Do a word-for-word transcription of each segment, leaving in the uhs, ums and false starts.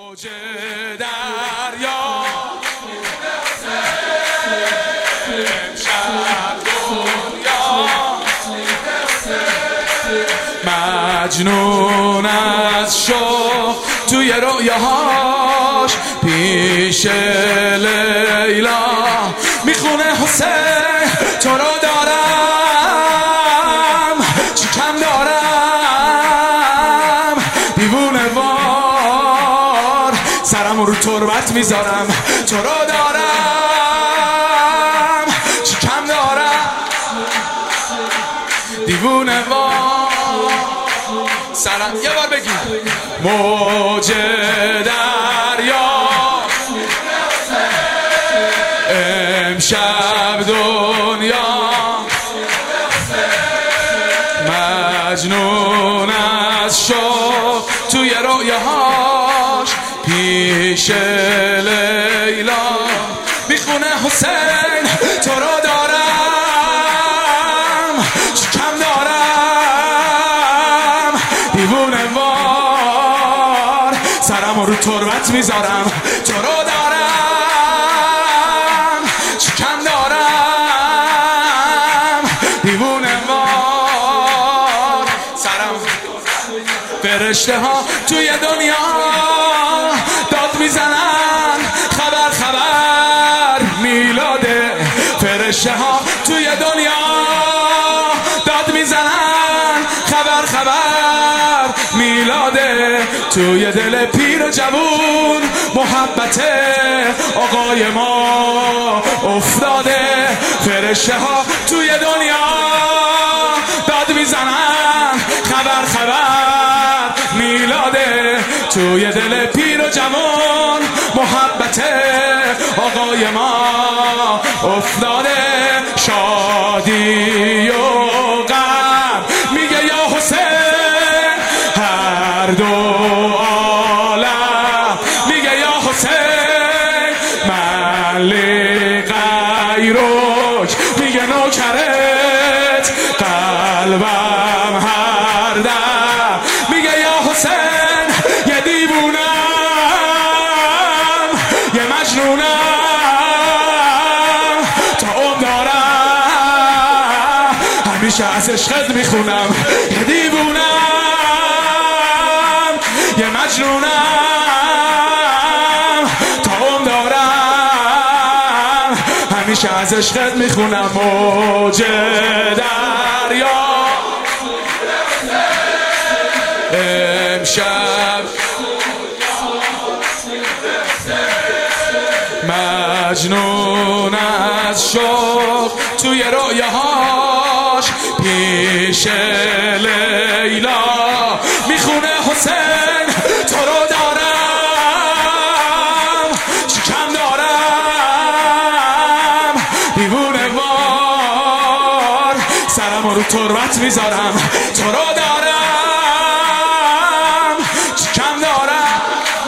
موج دریا امشب دنیا مجنون از شوق توی رویاهاش پیش لیلا میخونه حسین تو رو دارم چی کم دارم دیوونه وار سرم رو تربت میذارم تو رو دارم چی کم دارم دیوونه وار سرم یه بار بگی موج دریا امشب دنیا مجنون از شوق توی رویاهاش پیش لیلا میخونه حسین تو رو دارم چی کم دارم دیوونه وار سرم رو تربت میذارم تو رو دارم چی کم دارم دیوونه وار سرم فرشته ها توی دنیا داد میزنن خبر خبر میلاده فرشته ها توی دنیا داد میزنن خبر خبر میلاده توی دل پیر و جوون محبت آقای ما افتاده فرشته ها توی دنیا داد میزنن خبر خبر میلاده توی دل پیر و جوان محبت آقای ما افتاده شادی و غم میگه یا حسین هر دو عالم میگه یا حسین ملی غیرک میگه نوکرت قلبم هر دم میگه یا حسین یه دیوونم یه مجنونم تا اون دارم همیشه از عشقت میخونم یه دیوونم یه مجنونم تا اون دارم همیشه از عشقت میخونم موج دریا امشب مجنون از شوق توی رویاهاش پیش لیلا میخونه حسین تو رو دارم چی کم دارم دیوونه وار سرم رو تربت میذارم تو رو دارم چی کم دارم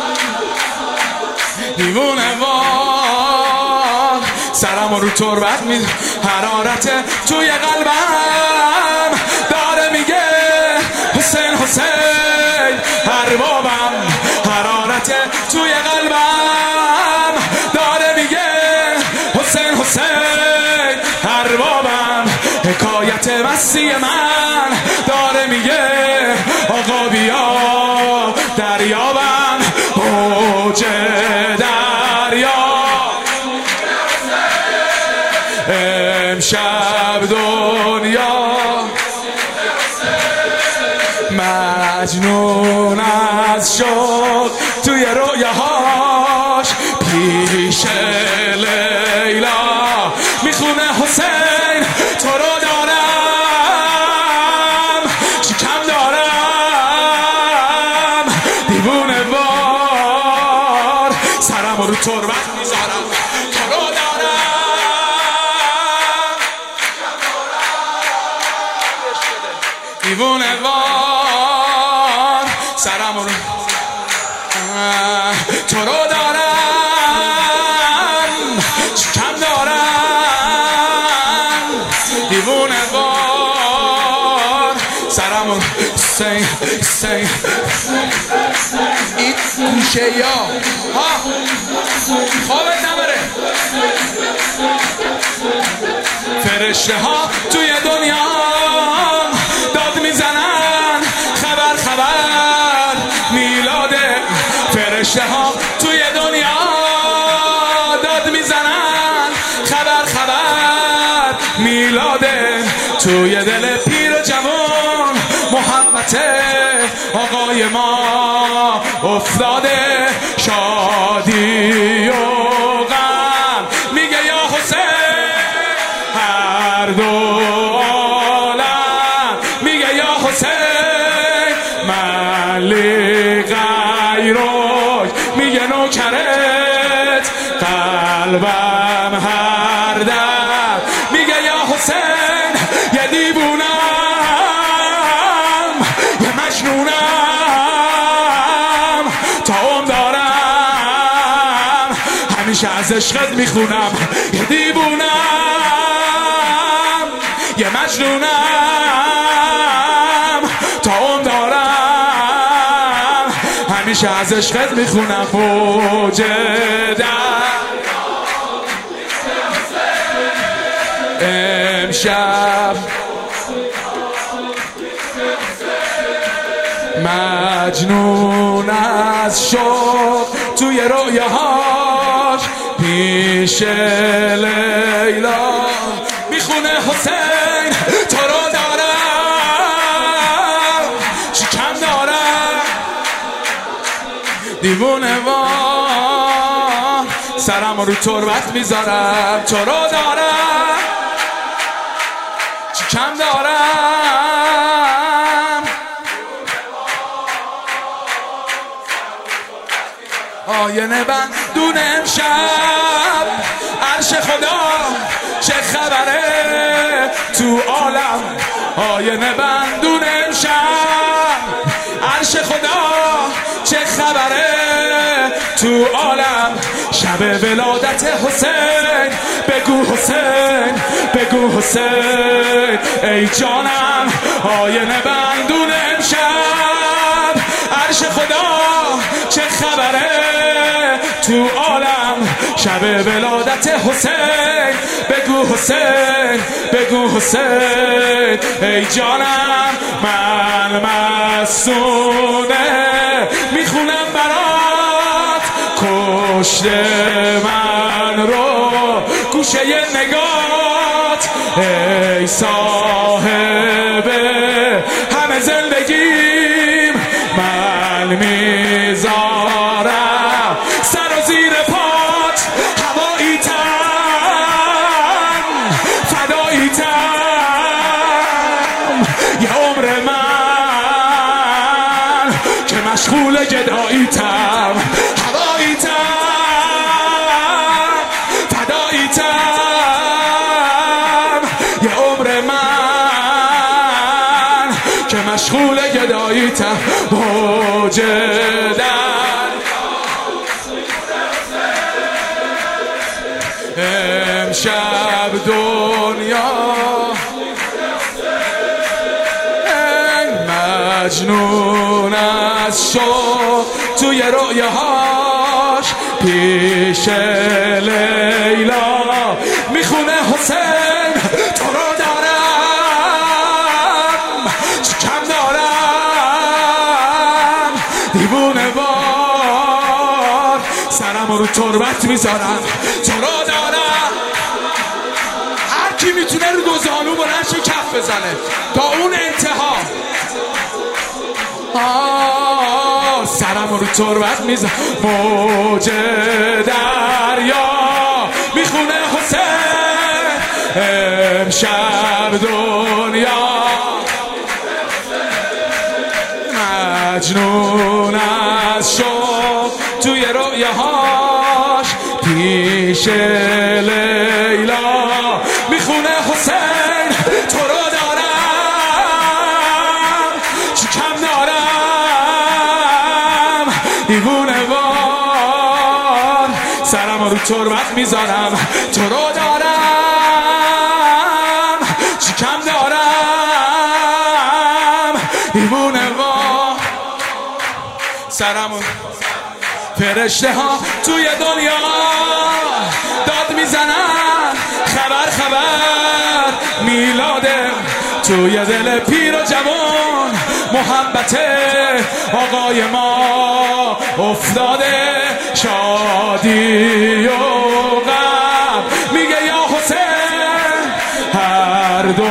دیوونه وار سرم رو تربت می حرارت توی قلبم داره میگه حسین حسین هر بابم حرارت توی قلبم داره میگه حسین حسین هر بابم حکایت وصی من داره میگه آقا بیا دریابم موج دریا امشب دنیا مجنون از شوق توی رویاهاش پیش لیلا میخونه حسین تو رو دارم چی کم دارم دیوونه وار سرم رو تربت میذارم تو رو دارم دیوونه وار سرم رو تو رو دارم چی کم دارم دیوونه وار سرم رو حسین حسین این شیا ها خوابت نبره. فرشته ها توی دنیا داد میزنن خبر خبر میلاده. فرشته ها توی دنیا داد میزنن خبر خبر میلاده. توی دل پیر و جوان محبت آقای ما افتاده. شادی و غم میگه یا حسین هر دو عالم میگه یا حسین ملی غیرک میگه نوکرت قلبم هر در میگه یا حسین یه دیوونم یه مجنونم تا عمر دارم همیشه از عشقت میخونم. یه دیوونم یه مجنونم تا عمر دارم همیشه از عشقت میخونم. موج امشب مجنون از شوق توی رویاهاش پیش لیلا میخونه حسین تو رو دارم چی کم دارم دیوونه وان سرم رو تربت میذارم تو رو دارم چی کم دارم. آینه بندون امشب عرش خدا چه خبره تو عالم. آینه بندون امشب عرش خدا چه خبره تو عالم. شب ولادت حسین بگو حسین بگو حسین ای جانم. آینه بندون امشب عرش خدا چه خبره تو عالم. شب ولادت حسین بگو حسین بگو حسین ای جانم. من مسونه میخونم برات کشته من رو گوشه نگات ای صاحب همه زندگیم من میذارم سر و زیر پات هوایی تن فدایی تن یه عمر من که مشغول گدایی تم هوایی تن فدایی تم یه عمر من که مشغول گدایی تم. موج امشب دنیا مجنون از شوق توی رویاهاش پیش لیلا میخونه حسین تو رو دارم چی کم دارم دیوونه وار سرم رو تربت میذارم تو رو دارم. هر کی میتونه رو دو زانو بلند شه کف بزنه تا اون انتها. آه سرم رو تربت میزنم. موج دریا میخونه حسین امشب دنیا مجنون از شوق توی رویاهاش پیش لیلا میخونه حسین تو رو دارم چی کم دارم دیوونه وار سرم رو تربت میذارم تو رو دارم چی کم دارم دیوونه وار سرم فرشته ها توی دنیا داد میزنن خبر خبر میلاده توی دل پیر و جوان محبت آقای ما افتاده شادی و غم میگه یا حسین هر دو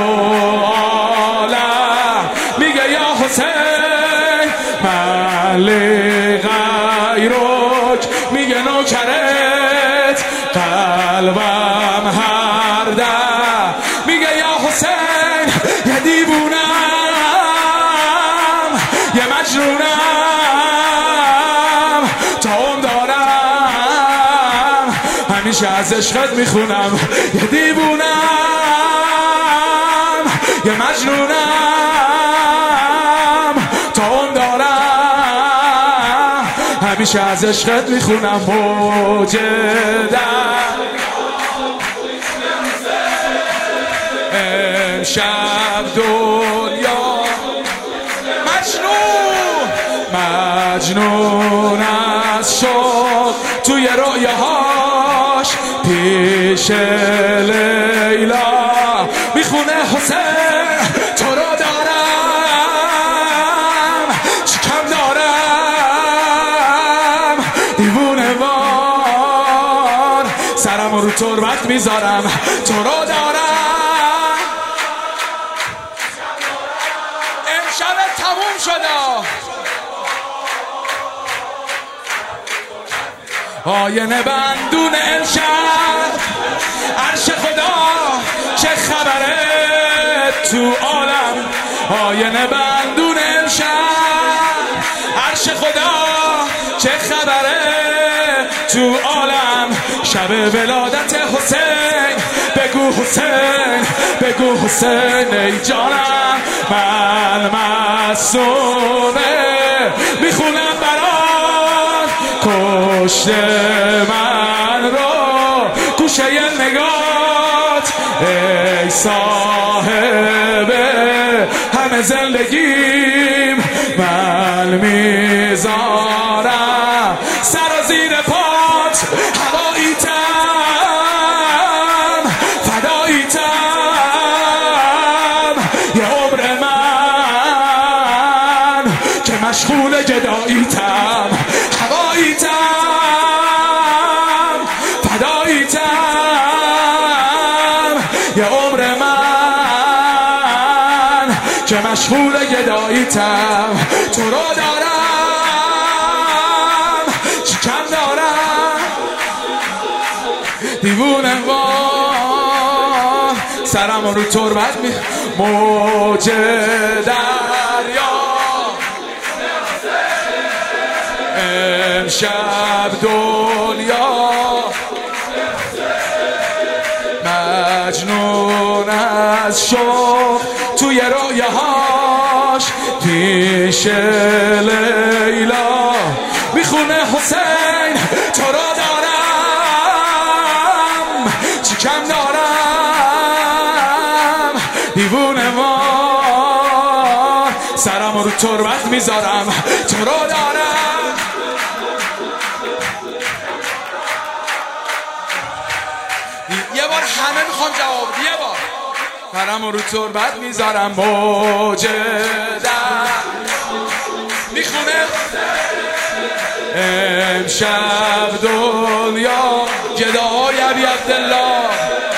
عالم میگه یا حسین ملی غیرک میگه نوکرت قلبم هر دم میگه یا حسین یه دیوونم یه مجنونم تا اون دارم همیشه از عشقت میخونم یه دیوونم یه مجنونم تا اون دارم همیشه از عشقت میخونم موجدم امشب دنیا مجنون مجنون از شوق توی رویاهاش پیش لیلا میخونه حسین تو رو دارم چی کم دارم دیوونه وار سرم رو تربت میذارم تو رو دارم امشب تموم شده آینه بندون امشب عرش خدا چه خبره تو عالم آینه بندون امشب عرش خدا چه خبره تو عالم شب ولادت حسین بگو حسین بگو حسین ای جانم من معصومه میخونم برات کشته من رو گوشه نگات ای صاحب همه زندگیم من میذارم سر زیر پات هواییتم فداییتم یه عمر من که مشغول گداییتم هواییتم فداییتم یه عمر من که مشغول گداییتم تو رو دارم چی کم دارم دیوونه وار سرم رو تربت می موج دریا امشب دنیا مجنون از شوق توی رویاهاش پیش لیلا میخونه حسین تو رو دارم چی کم دارم دیوونه وار سرم رو تربت میذارم تو رو دارم یه بار همه میخوام جواب یه بار سرم رو تربت میذارم موجدم میخونه امشب دنیا گداهای ابی عبدالله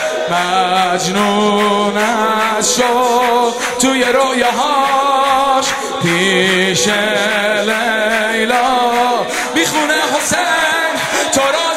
مجنون از شوق توی رویاهاش پیش لیلا میخونه حسین تو رو